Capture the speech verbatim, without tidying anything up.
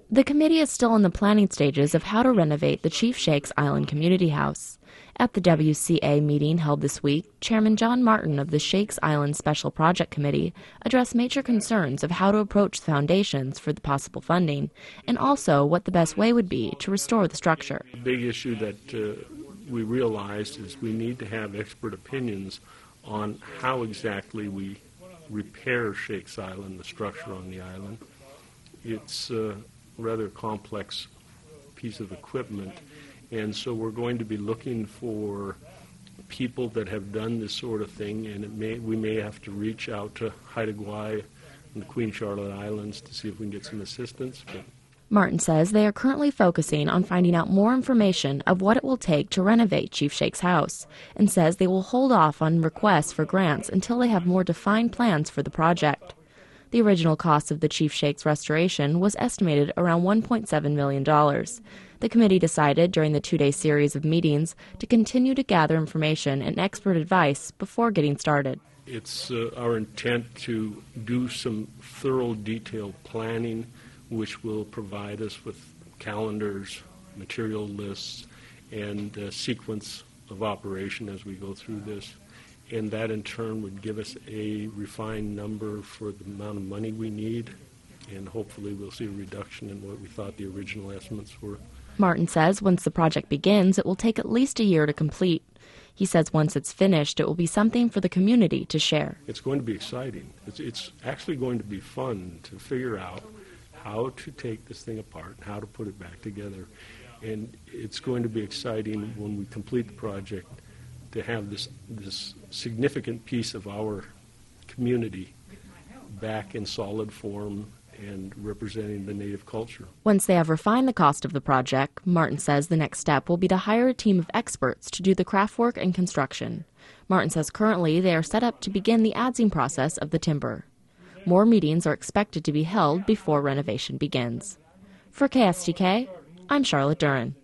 The committee is still in the planning stages of how to renovate the Chief Shakes Island Community House. At the W C A meeting held this week, Chairman John Martin of the Shakes Island Special Project Committee addressed major concerns of how to approach the foundations for the possible funding, and also what the best way would be to restore the structure. The big issue that uh, we realized is we need to have expert opinions on how exactly we repair Shakes Island, the structure on the island. It's a rather complex piece of equipment, and so we're going to be looking for people that have done this sort of thing, and it may, we may have to reach out to Haida Gwaii and the Queen Charlotte Islands to see if we can get some assistance. But Martin says they are currently focusing on finding out more information of what it will take to renovate Chief Shakes' house, and says they will hold off on requests for grants until they have more defined plans for the project. The original cost of the Chief Shakes restoration was estimated around one point seven million dollars. The committee decided during the two-day series of meetings to continue to gather information and expert advice before getting started. It's uh, our intent to do some thorough, detailed planning, which will provide us with calendars, material lists, and a sequence of operation as we go through this. And that in turn would give us a refined number for the amount of money we need, and hopefully we'll see a reduction in what we thought the original estimates were. Martin says once the project begins, it will take at least a year to complete. He says once it's finished, it will be something for the community to share. It's going to be exciting. It's, it's actually going to be fun to figure out how to take this thing apart and how to put it back together. And it's going to be exciting when we complete the project to have this, this significant piece of our community back in solid form and representing the Native culture. Once they have refined the cost of the project, Martin says the next step will be to hire a team of experts to do the craft work and construction. Martin says currently they are set up to begin the adzing process of the timber. More meetings are expected to be held before renovation begins. For K S T K, I'm Charlotte Duran.